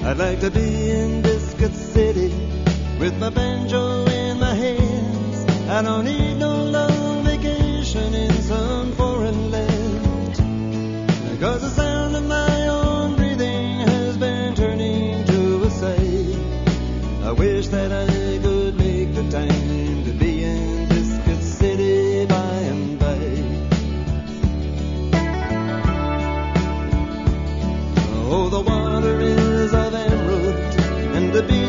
I'd like to be in Biscuit City with my banjo in my hands. I don't need no long vacation in some foreign land, 'cause the sound of my own breathing has been turning to a sigh. I wish that I could make the time to be in Biscuit City by and by. Oh, the water is of emerald and the beach